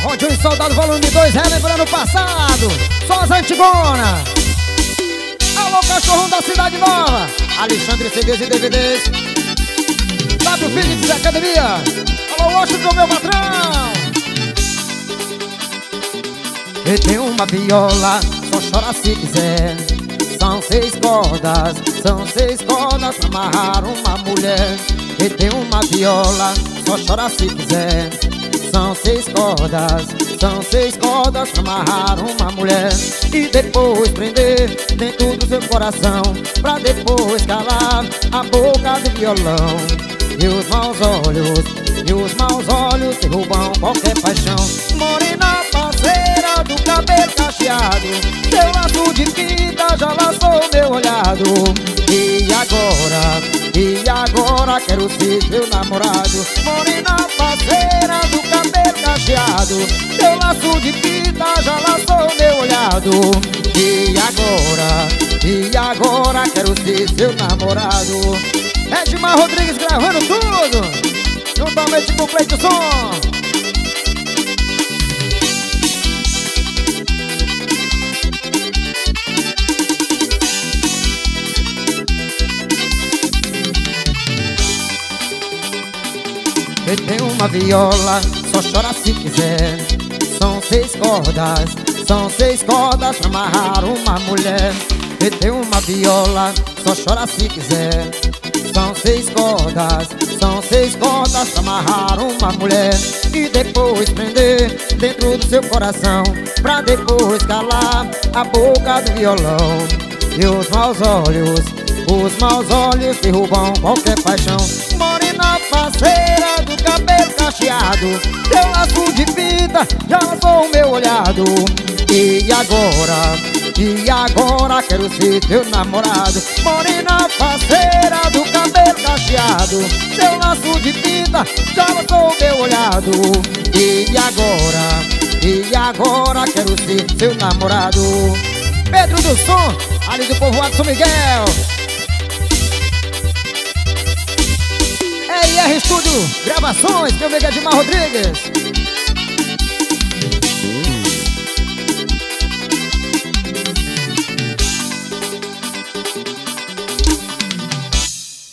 Ódio e Soldado Volume 2, relembrando o passado. Só as antigonas. Alô, cachorrão da Cidade Nova. Alexandre CDs e DVDs. W Philips Academia. Alô, Washington, meu patrão. E tem uma viola, só chora se quiser. São 6 cordas pra amarrar uma mulher. E tem uma viola, só chora se quiser. São 6 cordas pra amarrar uma mulher. E depois prender dentro do seu coração, pra depois calar a boca do violão. E os maus olhos derrubam qualquer paixão. Morena parceira do cabelo cacheado, seu laço de fita já laçou meu olhado. E agora quero ser seu namorado. Morena parceira do cabelo cacheado, seu laço de fita já laçou meu olhado. E agora quero ser seu namorado. Edmar Rodrigues gravando tudo, juntamente com o Cleiton. E tem uma viola, só chora se quiser. São 6 cordas pra amarrar uma mulher. E tem uma viola, só chora se quiser. São 6 cordas pra amarrar uma mulher. E depois prender dentro do seu coração, pra depois calar a boca do violão. E os maus olhos derrubam qualquer paixão. Morena parceira do cabelo cacheado, seu laço de fita já laçou o meu olhado. E agora quero ser teu namorado. Morena parceira do cabelo cacheado, seu laço de fita já laçou o meu olhado. E agora quero ser seu namorado. Pedro do Som, ali do povoado São Miguel. EIR Estúdio Gravações, meu amigo Edmar Rodrigues.